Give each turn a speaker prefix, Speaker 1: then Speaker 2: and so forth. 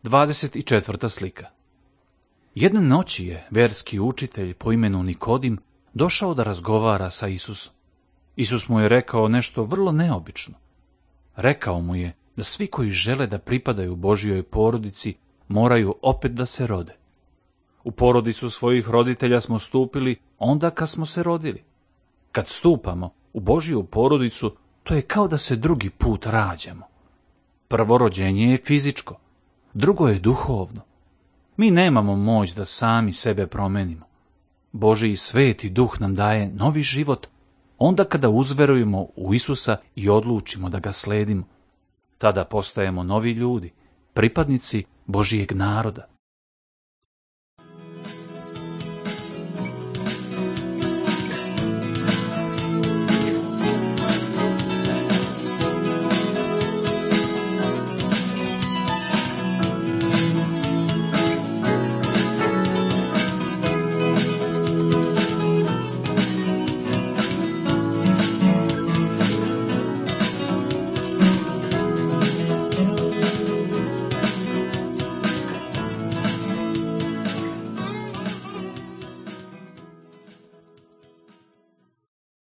Speaker 1: 24. slika. Jedne noći je verski učitelj po imenu Nikodim došao da razgovara sa Isusom. Isus mu je rekao nešto vrlo neobično. Rekao mu je da svi koji žele da pripadaju Božjoj porodici moraju opet da se rode. U porodicu svojih roditelja smo stupili onda kad smo se rodili. Kad stupamo u Božju porodicu, to je kao da se drugi put rađamo. Prvo rođenje je fizičko, drugo je duhovno. Mi nemamo moć da sami sebe promenimo. Božji sveti duh nam daje novi život onda kada uzverujemo u Isusa i odlučimo da ga sledimo. Tada postajemo novi ljudi, pripadnici Božjeg naroda.